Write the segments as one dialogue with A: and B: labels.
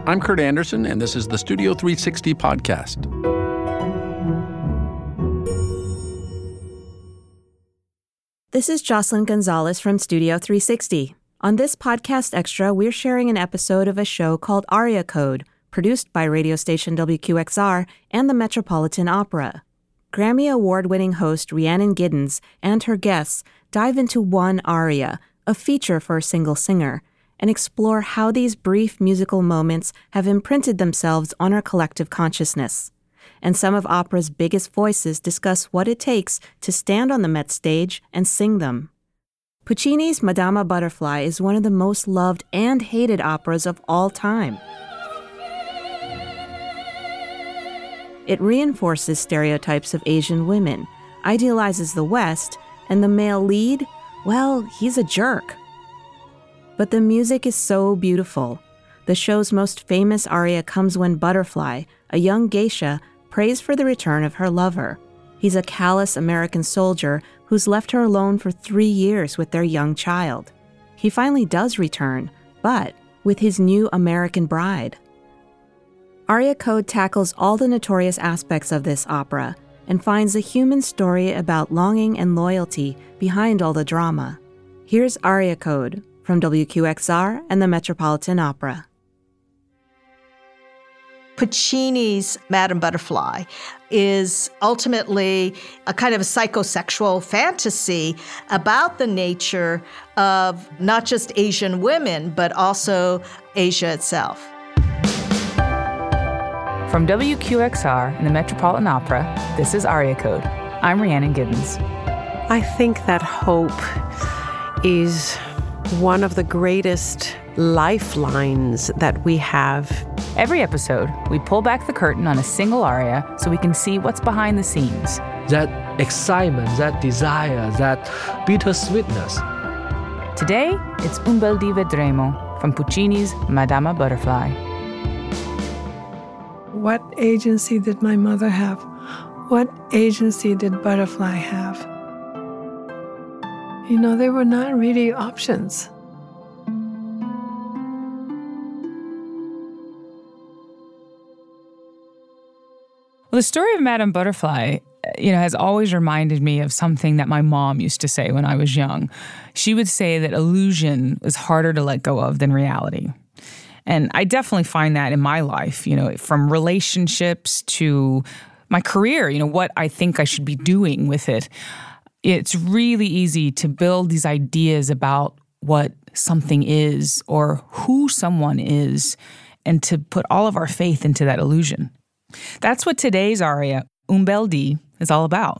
A: I'm Kurt Anderson, and this is the Studio 360 podcast.
B: This is Jocelyn Gonzalez from Studio 360. On this podcast extra, we're sharing an episode of a show called Aria Code, produced by radio station WQXR and the Metropolitan Opera. Grammy Award-winning host Rhiannon Giddens and her guests dive into one aria, a feature for a single singer, and explore how these brief musical moments have imprinted themselves on our collective consciousness. And some of opera's biggest voices discuss what it takes to stand on the Met stage and sing them. Puccini's Madama Butterfly is one of the most loved and hated operas of all time. It reinforces stereotypes of Asian women, idealizes the West, and the male lead, well, he's a jerk. But the music is so beautiful. The show's most famous aria comes when Butterfly, a young geisha, prays for the return of her lover. He's a callous American soldier who's left her alone for 3 years with their young child. He finally does return, but with his new American bride. Aria Code tackles all the notorious aspects of this opera and finds a human story about longing and loyalty behind all the drama. Here's Aria Code from WQXR and the Metropolitan Opera.
C: Puccini's Madame Butterfly is ultimately a kind of a psychosexual fantasy about the nature of not just Asian women, but also Asia itself.
D: From WQXR and the Metropolitan Opera, this is Aria Code. I'm Rhiannon Giddens.
E: I think that hope is one of the greatest lifelines that we have.
D: Every episode, we pull back the curtain on a single aria so we can see what's behind the scenes.
F: That excitement, that desire, that bittersweetness.
D: Today, it's Un bel di vedremo from Puccini's Madama Butterfly.
G: What agency did my mother have? What agency did Butterfly have? You know, they were not really options.
D: Well, the story of Madame Butterfly, has always reminded me of something that my mom used to say when I was young. She would say that illusion is harder to let go of than reality. And I definitely find that in my life, from relationships to my career, what I think I should be doing with it. It's really easy to build these ideas about what something is or who someone is and to put all of our faith into that illusion. That's what today's aria, Un bel di, is all about.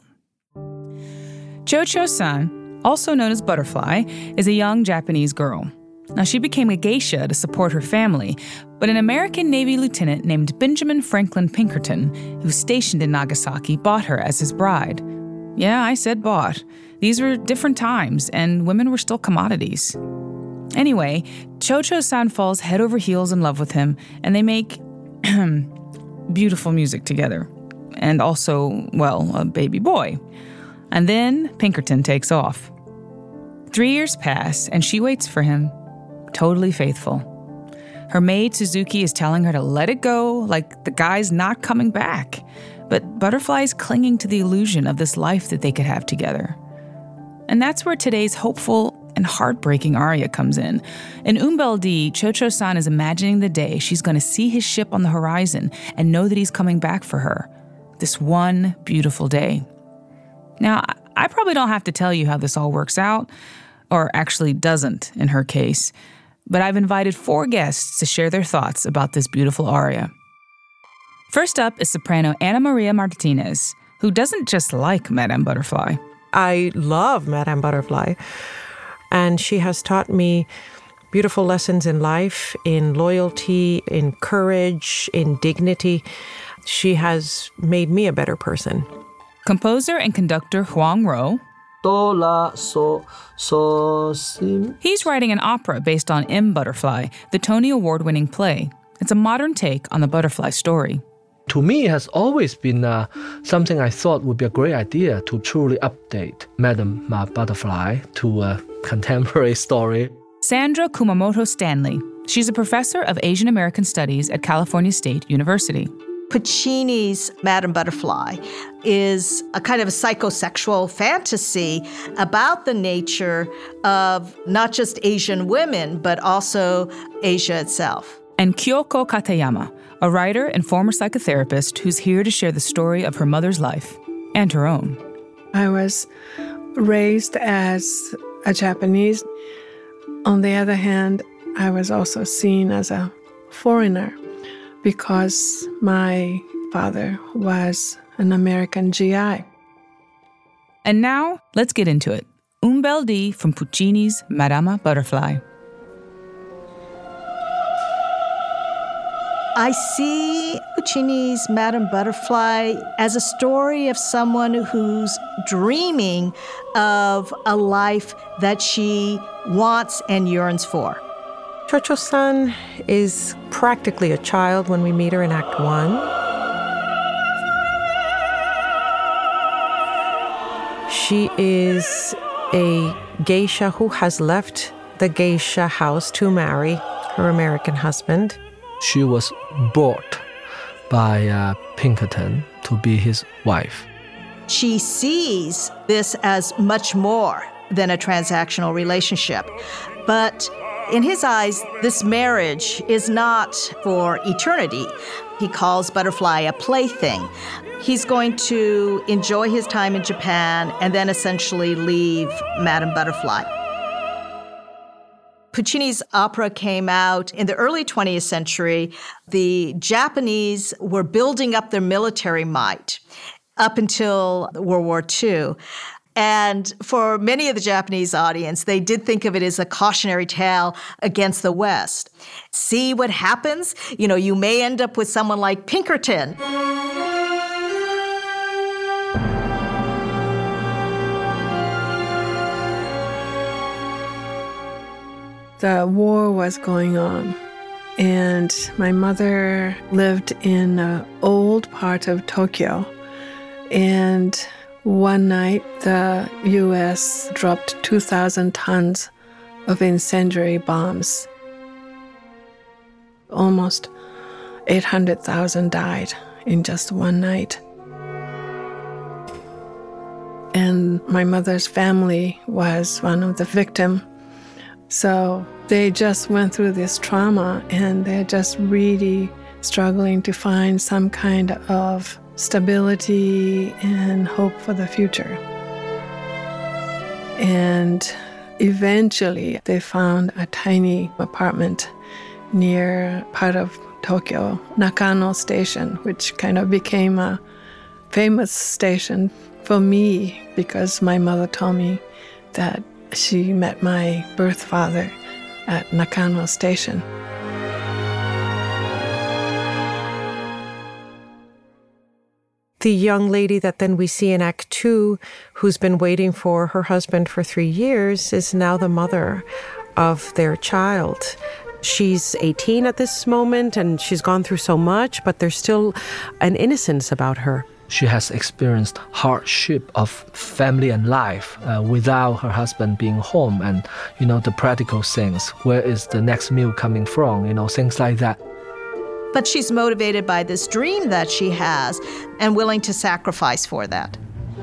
D: Cho-Cho-san, also known as Butterfly, is a young Japanese girl. Now, she became a geisha to support her family, but an American Navy lieutenant named Benjamin Franklin Pinkerton, who was stationed in Nagasaki, bought her as his bride. Yeah, I said bought. These were different times, and women were still commodities. Anyway, Cho-Cho-san falls head over heels in love with him, and they make beautiful music together. And also, a baby boy. And then Pinkerton takes off. 3 years pass, and she waits for him, totally faithful. Her maid, Suzuki, is telling her to let it go, like the guy's not coming back. But Butterfly's clinging to the illusion of this life that they could have together. And that's where today's hopeful and heartbreaking aria comes in. In Un bel di, Cho-Cho-san is imagining the day she's going to see his ship on the horizon and know that he's coming back for her. This one beautiful day. Now, I probably don't have to tell you how this all works out, or actually doesn't in her case, but I've invited 4 guests to share their thoughts about this beautiful aria. First up is soprano Ana Maria Martinez, who doesn't just like Madame Butterfly.
E: I love Madame Butterfly, and she has taught me beautiful lessons in life, in loyalty, in courage, in dignity. She has made me a better person.
D: Composer and conductor Huang Ro.
F: Do, la, so, si.
D: He's writing an opera based on M. Butterfly, the Tony Award-winning play. It's a modern take on the butterfly story.
F: To me, it has always been something I thought would be a great idea to truly update Madame Butterfly to a contemporary story.
D: Sandra Kumamoto Stanley. She's a professor of Asian American Studies at California State University.
C: Puccini's Madame Butterfly is a kind of a psychosexual fantasy about the nature of not just Asian women, but also Asia itself.
D: And Kyoko Katayama, a writer and former psychotherapist who's here to share the story of her mother's life and her own.
G: I was raised as a Japanese. On the other hand, I was also seen as a foreigner because my father was an American GI.
D: And now, let's get into it. Un bel dì from Puccini's Madama Butterfly.
C: I see Puccini's Madame Butterfly as a story of someone who's dreaming of a life that she wants and yearns for.
E: Cho-Cho-san is practically a child when we meet her in Act 1. She is a geisha who has left the geisha house to marry her American husband.
F: She was bought by Pinkerton to be his wife.
C: She sees this as much more than a transactional relationship. But in his eyes, this marriage is not for eternity. He calls Butterfly a plaything. He's going to enjoy his time in Japan and then essentially leave Madame Butterfly. Puccini's opera came out in the early 20th century. The Japanese were building up their military might up until World War II. And for many of the Japanese audience, they did think of it as a cautionary tale against the West. See what happens? You may end up with someone like Pinkerton.
G: The war was going on, and my mother lived in an old part of Tokyo. And one night, the U.S. dropped 2,000 tons of incendiary bombs. Almost 800,000 died in just one night. And my mother's family was one of the victims. So they just went through this trauma, and they're just really struggling to find some kind of stability and hope for the future. And eventually they found a tiny apartment near part of Tokyo, Nakano Station, which kind of became a famous station for me because my mother told me that she met my birth father at Nakano Station.
E: The young lady that then we see in Act 2, who's been waiting for her husband for 3 years, is now the mother of their child. She's 18 at this moment, and she's gone through so much, but there's still an innocence about her.
F: She has experienced hardship of family and life without her husband being home, and the practical things. Where is the next meal coming from? Things like that.
C: But she's motivated by this dream that she has and willing to sacrifice for that.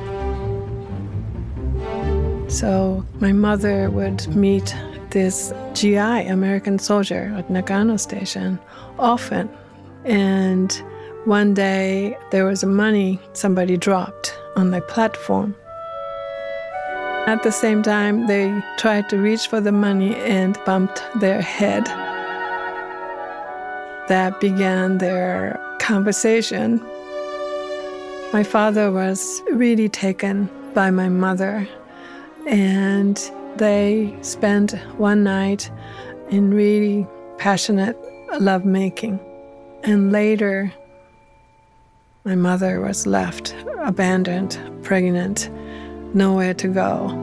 G: So my mother would meet this GI, American soldier, at Nakano Station often. And one day there was money somebody dropped on the platform. At the same time, they tried to reach for the money and bumped their head. That began their conversation. My father was really taken by my mother, and they spent one night in really passionate lovemaking. And later, my mother was left, abandoned, pregnant, nowhere to go.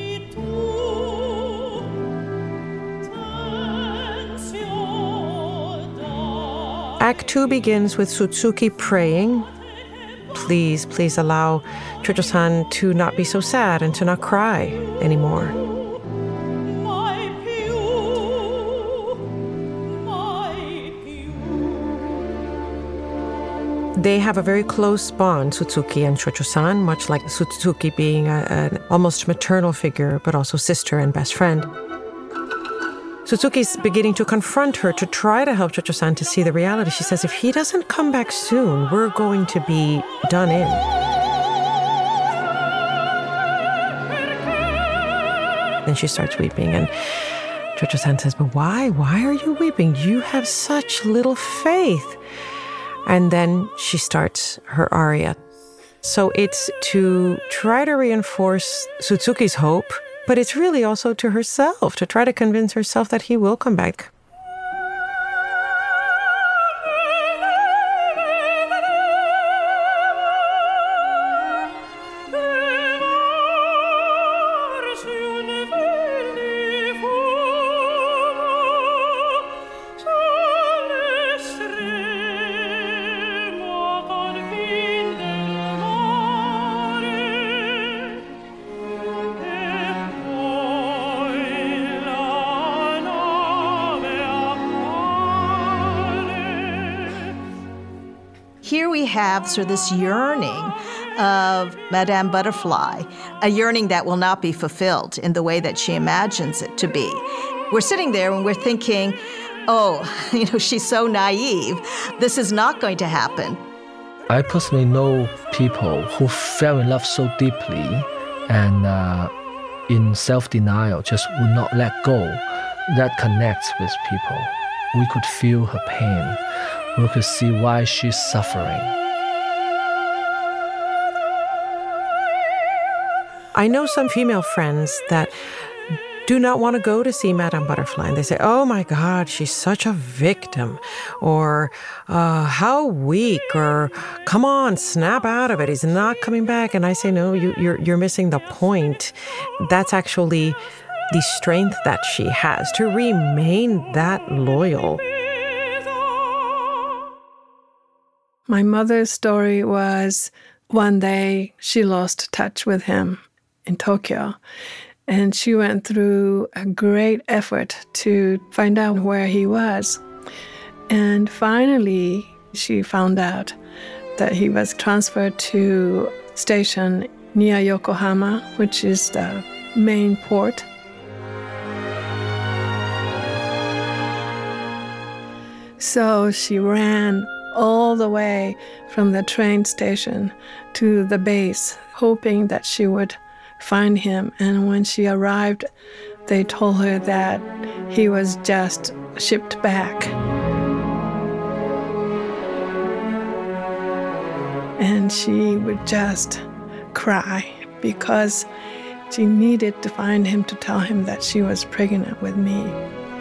E: Act 2 begins with Sutsuki praying, please allow Cho-Cho-san to not be so sad and to not cry anymore. They have a very close bond, Sutsuki and Chocho-san, much like Sutsuki being an almost maternal figure, but also sister and best friend. Sutsuki's beginning to confront her to try to help Chocho-san to see the reality. She says, if he doesn't come back soon, we're going to be done in. Then she starts weeping, and Chocho-san says, but why? Why are you weeping? You have such little faith. And then she starts her aria. So it's to try to reinforce Sutsuki's hope, but it's really also to herself, to try to convince herself that he will come back.
C: Here we have sort of this yearning of Madame Butterfly, a yearning that will not be fulfilled in the way that she imagines it to be. We're sitting there and we're thinking, oh, she's so naive. This is not going to happen.
F: I personally know people who fell in love so deeply and in self-denial just would not let go. That connects with people. We could feel her pain. We could see why she's suffering.
E: I know some female friends that do not want to go to see Madame Butterfly. And they say, oh my God, she's such a victim. Or how weak. Or come on, snap out of it. He's not coming back. And I say, no, you're missing the point. That's actually the strength that she has to remain that loyal.
G: My mother's story was one day she lost touch with him in Tokyo, and she went through a great effort to find out where he was. And finally, she found out that he was transferred to a station near Yokohama, which is the main port. So she ran all the way from the train station to the base, hoping that she would find him. And when she arrived, they told her that he was just shipped back. And she would just cry because she needed to find him to tell him that she was pregnant with me.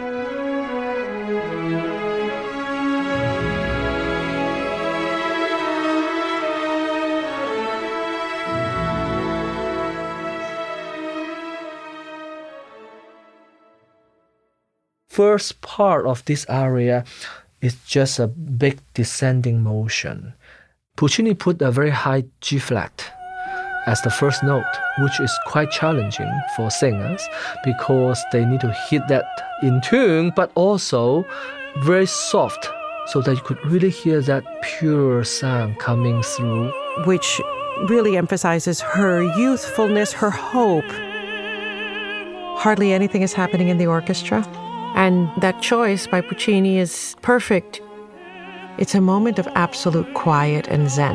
F: First part of this aria is just a big descending motion. Puccini put a very high G flat as the first note, which is quite challenging for singers because they need to hit that in tune, but also very soft so that you could really hear that pure sound coming through.
E: Which really emphasizes her youthfulness, her hope. Hardly anything is happening in the orchestra. And that choice by Puccini is perfect. It's a moment of absolute quiet and zen.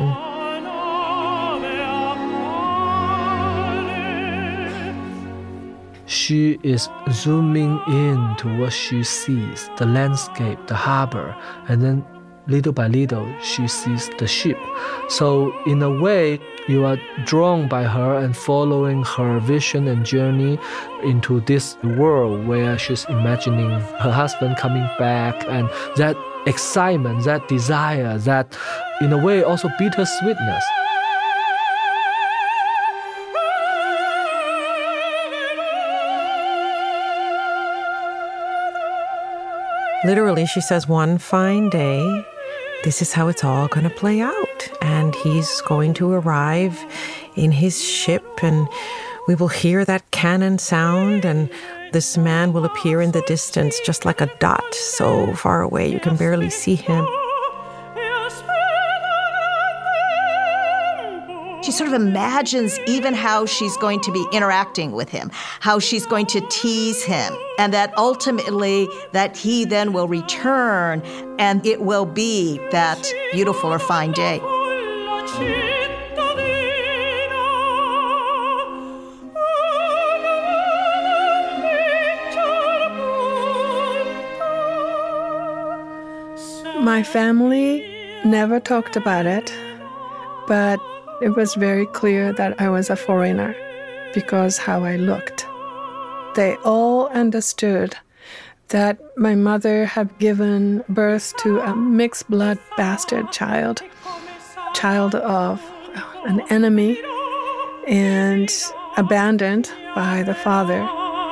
F: She is zooming in to what she sees, the landscape, the harbor, and then little by little she sees the ship. So in a way, you are drawn by her and following her vision and journey into this world where she's imagining her husband coming back, and that excitement, that desire, that in a way also bittersweetness.
E: Literally, she says, one fine day, this is how it's all going to play out. And he's going to arrive in his ship, and we will hear that cannon sound, and this man will appear in the distance just like a dot so far away you can barely see him.
C: She sort of imagines even how she's going to be interacting with him, how she's going to tease him, and that ultimately that he then will return and it will be that beautiful or fine day.
G: My family never talked about it, but it was very clear that I was a foreigner because how I looked. They all understood that my mother had given birth to a mixed blood bastard child of an enemy and abandoned by the father.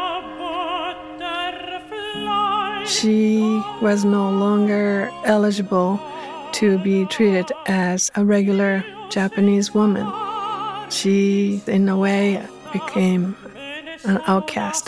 G: She was no longer eligible to be treated as a regular Japanese woman. She, in a way, became an outcast.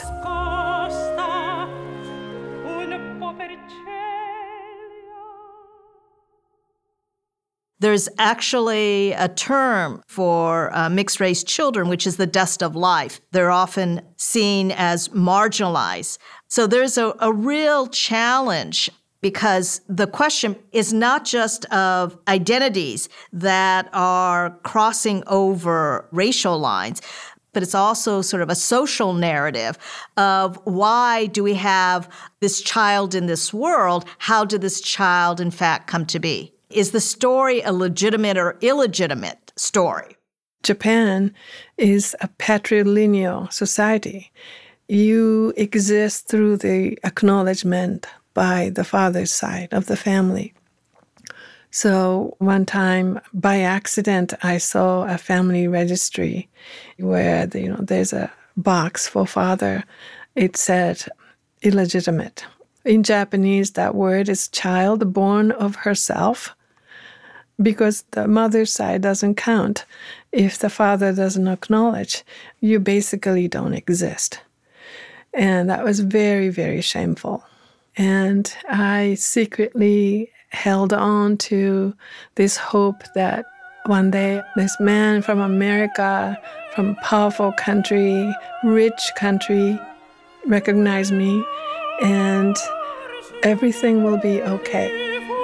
C: There's actually a term for mixed-race children, which is the dust of life. They're often seen as marginalized. So there's a real challenge because the question is not just of identities that are crossing over racial lines, but it's also sort of a social narrative of why do we have this child in this world? How did this child, in fact, come to be? Is the story a legitimate or illegitimate story?
G: Japan is a patrilineal society. You exist through the acknowledgement by the father's side of the family. So one time, by accident, I saw a family registry where there's a box for father. It said illegitimate. In Japanese, that word is child born of herself, because the mother's side doesn't count. If the father doesn't acknowledge, you basically don't exist. And that was very, very shameful. And I secretly held on to this hope that one day this man from America, from a powerful country, rich country, recognize me and everything will be okay.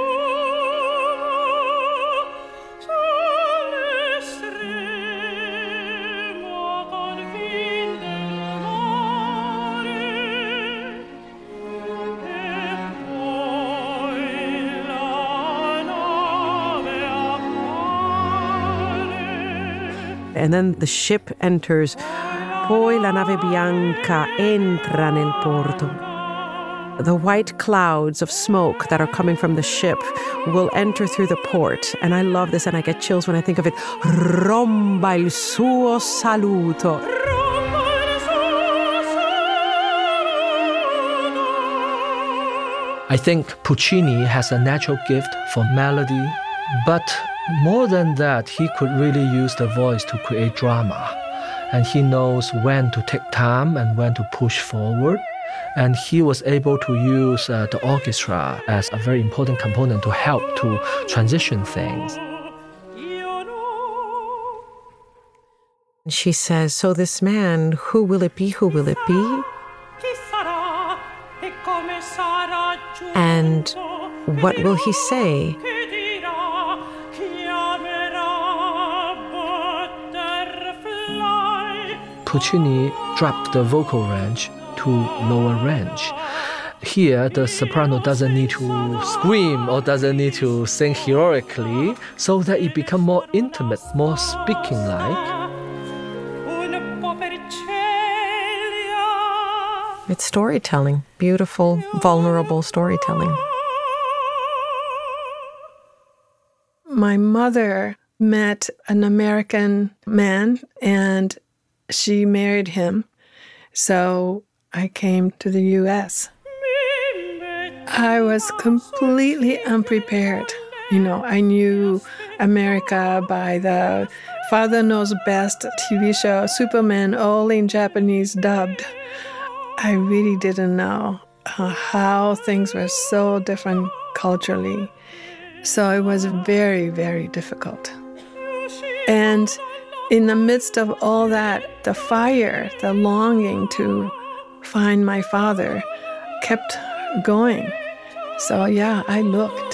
E: And then the ship enters. Poi la nave bianca entra nel porto. The white clouds of smoke that are coming from the ship will enter through the port. And I love this, and I get chills when I think of it. Romba il suo saluto.
F: I think Puccini has a natural gift for melody, but more than that, he could really use the voice to create drama. And he knows when to take time and when to push forward. And he was able to use the orchestra as a very important component to help to transition things.
E: She says, so this man, who will it be? Who will it be? And what will he say?
F: Puccini dropped the vocal range to lower range. Here, the soprano doesn't need to scream or doesn't need to sing heroically, so that it becomes more intimate, more speaking-like.
E: It's storytelling, beautiful, vulnerable storytelling.
G: My mother met an American man and she married him. So I came to the U.S. I was completely unprepared. I knew America by the Father Knows Best TV show, Superman, all in Japanese dubbed. I really didn't know how things were so different culturally. So it was very, very difficult. And in the midst of all that, the fire, the longing to find my father kept going. So yeah, I looked.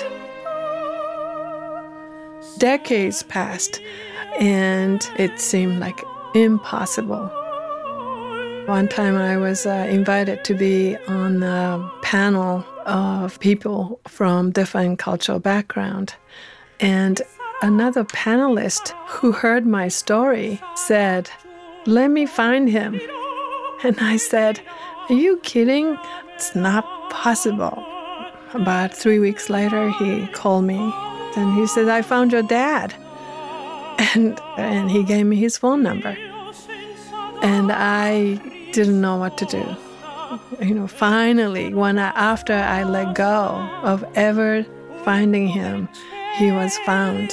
G: Decades passed, and it seemed like impossible. One time I was invited to be on a panel of people from different cultural background. And another panelist who heard my story said, "Let me find him." And I said, "Are you kidding? It's not possible." About 3 weeks later, he called me and he said, "I found your dad." And he gave me his phone number. And I didn't know what to do. Finally, after I let go of ever finding him, he was found.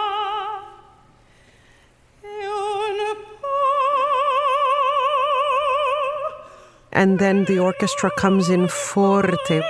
E: And then the orchestra comes in forte.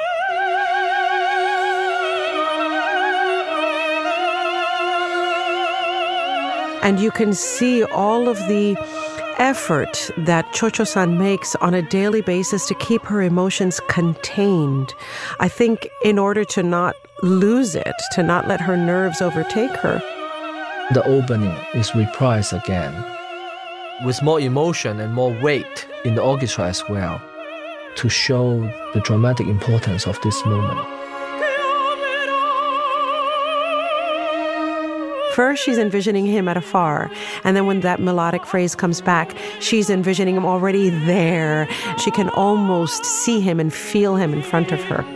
E: And you can see all of the effort that Cho-Cho-san makes on a daily basis to keep her emotions contained. I think in order to not lose it, to not let her nerves overtake her.
F: The opening is reprised again, with more emotion and more weight in the orchestra as well, to show the dramatic importance of this moment.
E: First, she's envisioning him at afar. And then when that melodic phrase comes back, she's envisioning him already there. She can almost see him and feel him in front of her.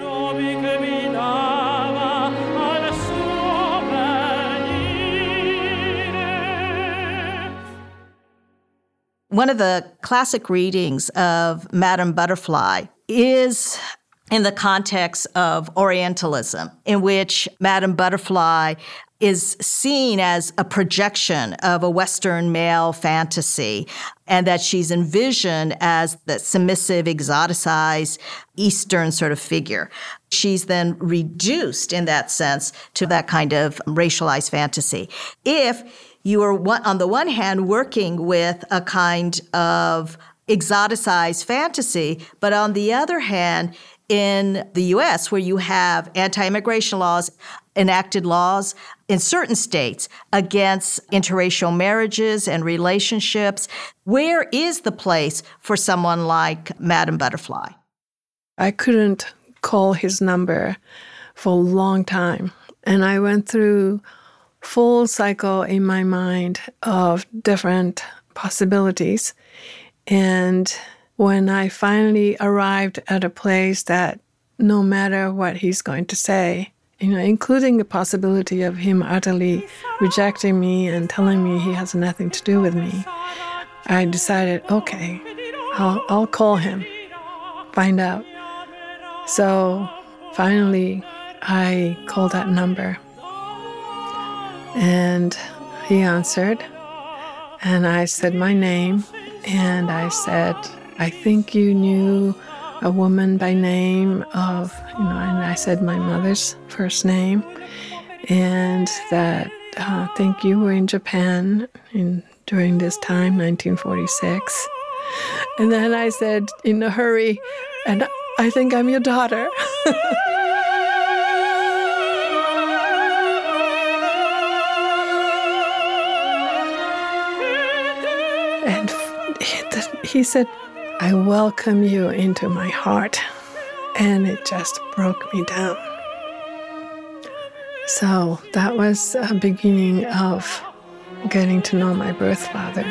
C: One of the classic readings of Madame Butterfly is in the context of Orientalism, in which Madame Butterfly is seen as a projection of a Western male fantasy, and that she's envisioned as the submissive, exoticized, Eastern sort of figure. She's then reduced in that sense to that kind of racialized fantasy. If you are, on the one hand, working with a kind of exoticized fantasy, but on the other hand, in the U.S., where you have anti-immigration laws, enacted laws in certain states against interracial marriages and relationships, where is the place for someone like Madame Butterfly?
G: I couldn't call his number for a long time. And I went through full cycle in my mind of different possibilities. And when I finally arrived at a place that no matter what he's going to say, including the possibility of him utterly rejecting me and telling me he has nothing to do with me, I decided, okay, I'll call him, find out. So finally, I called that number. And he answered, and I said my name, and I said, "I think you knew a woman by name of," and I said my mother's first name, and that I think you were in Japan during this time, 1946. And then I said in a hurry, "And I think I'm your daughter." And he said, "I welcome you into my heart." And it just broke me down. So that was a beginning of getting to know my birth father.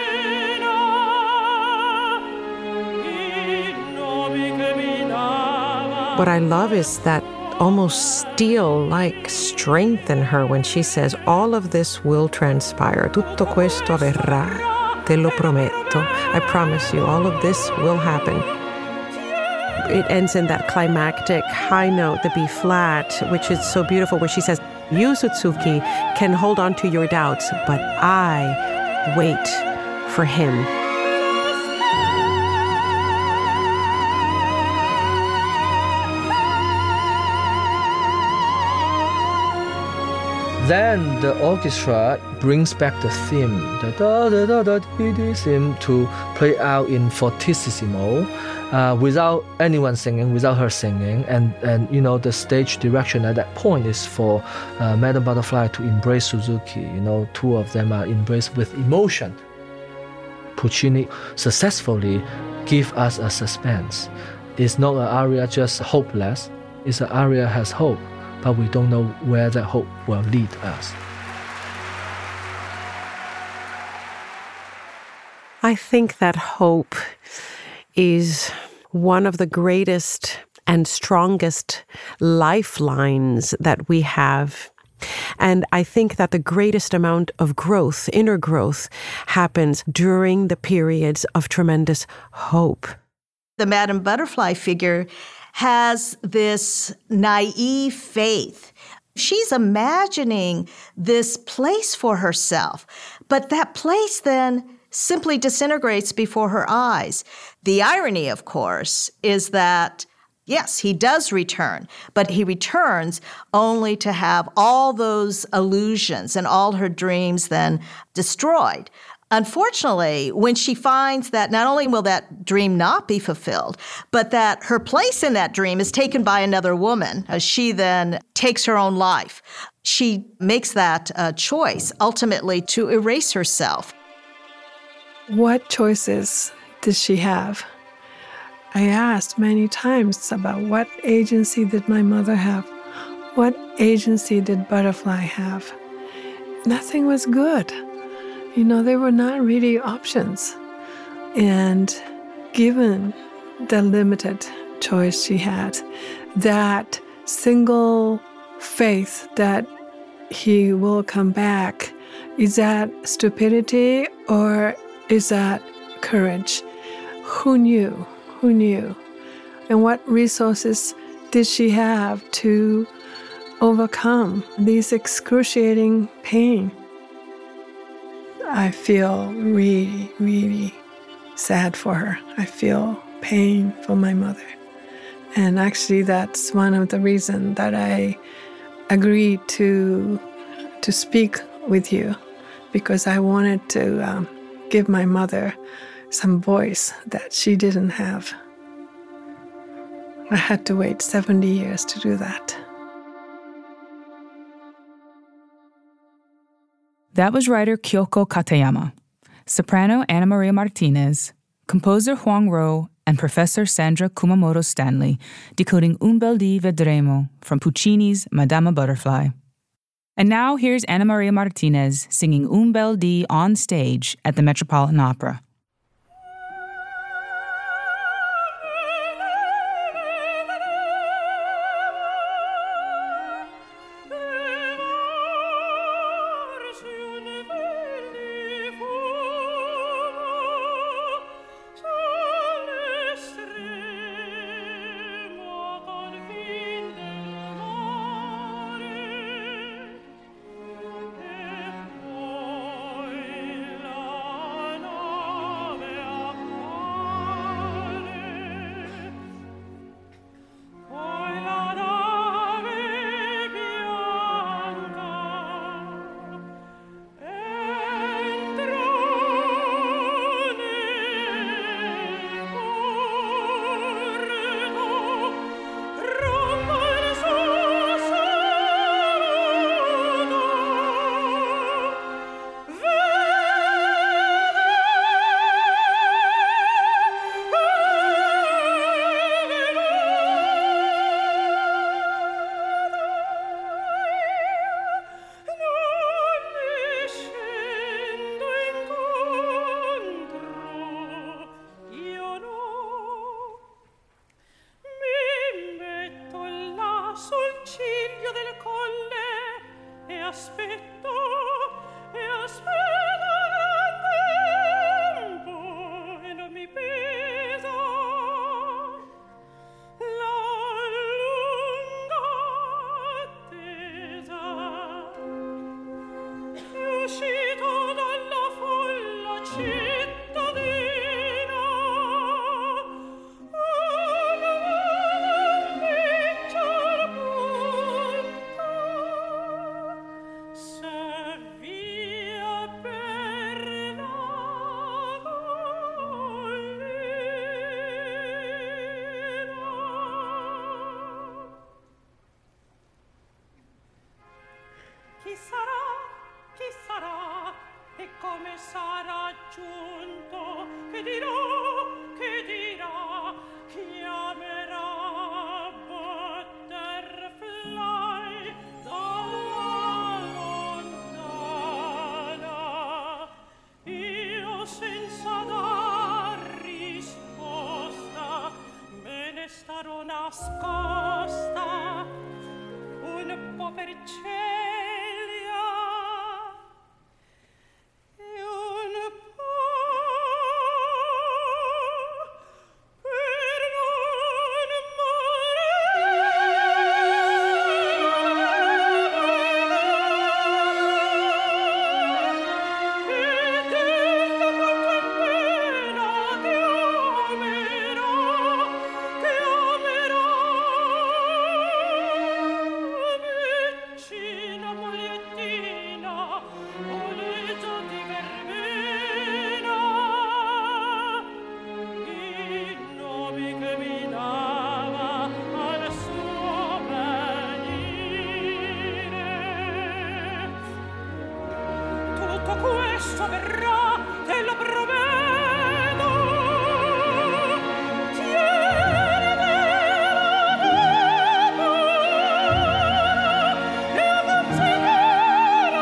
E: What I love is that almost steel-like strength in her when she says, "All of this will transpire. Tutto questo avverrà. Te lo prometto. I promise you, all of this will happen." It ends in that climactic high note, the B flat, which is so beautiful, where she says, "You, Sutsuki, can hold on to your doubts, but I wait for him."
F: Then the orchestra brings back the theme, the da-da-da-da-dee-dee theme, to play out in fortissimo, without anyone singing, without her singing. And the stage direction at that point is for Madame Butterfly to embrace Suzuki. Two of them are embraced with emotion. Puccini successfully give us a suspense. It's not an aria just hopeless, it's an aria has hope, but we don't know where that hope will lead us.
E: I think that hope is one of the greatest and strongest lifelines that we have. And I think that the greatest amount of growth, inner growth, happens during the periods of tremendous hope.
C: The Madame Butterfly figure has this naive faith. She's imagining this place for herself, but that place then simply disintegrates before her eyes. The irony, of course, is that, yes, he does return, but he returns only to have all those illusions and all her dreams then destroyed. Unfortunately, when she finds that not only will that dream not be fulfilled, but that her place in that dream is taken by another woman, as she then takes her own life, she makes that choice ultimately to erase herself.
G: What choices did she have? I asked many times about what agency did my mother have? What agency did Butterfly have? Nothing was good. There were not really options. And given the limited choice she had, that single faith that he will come back, is that stupidity or is that courage? Who knew? Who knew? And what resources did she have to overcome these excruciating pain? I feel really, really sad for her. I feel pain for my mother. And actually, that's one of the reasons that I agreed to speak with you, because I wanted to give my mother some voice that she didn't have. I had to wait 70 years to do that.
D: That was writer Kyoko Katayama, soprano Anna Maria Martinez, composer Huang Ro, and Professor Sandra Kumamoto-Stanley decoding Un bel dì vedremo from Puccini's Madama Butterfly. And now here's Anna Maria Martinez singing Un bel dì on stage at the Metropolitan Opera.
H: sarà, e come sarà giunto, che dirà, chiamerà butterfly dalla lontana, io senza dar risposta me ne starò nascosta un po' per celia e un po' per non morire. E della qualche pena chiamerò vicina mogliettina, oleggio di verbena, il nome che mi dava al suo venire. Tutto questo verrà, te lo prometto. Tienitela e considera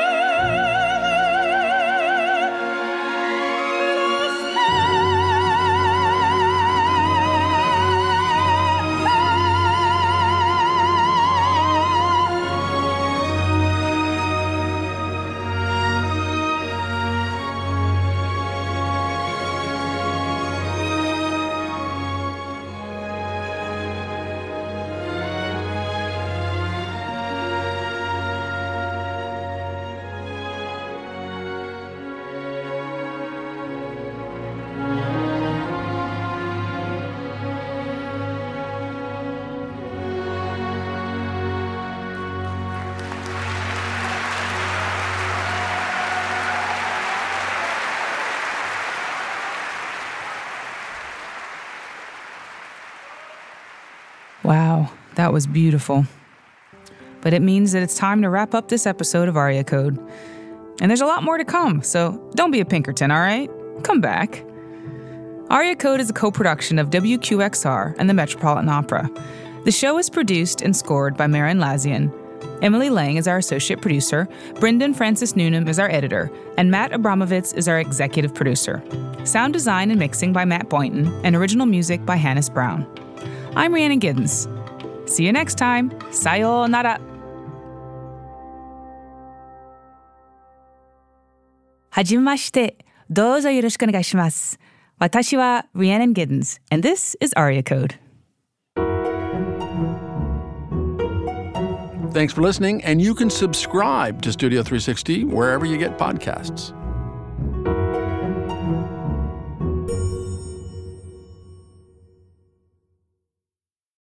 D: Wow, that was beautiful. But it means that it's time to wrap up this episode of Aria Code. And there's a lot more to come, so don't be a Pinkerton, all right? Come back. Aria Code is a co-production of WQXR and the Metropolitan Opera. The show is produced and scored by Marin Lazian. Emily Lang is our associate producer, Brendan Francis Noonan is our editor, and Matt Abramovitz is our executive producer. Sound design and mixing by Matt Boynton, and original music by Hannes Brown. I'm Rhiannon Giddens. See you next time. Sayonara. はじめまして。どうぞよろしくお願いします。私は Rhiannon Giddens, and this is Aria Code.
A: Thanks for listening, and you can subscribe to Studio 360 wherever you get podcasts.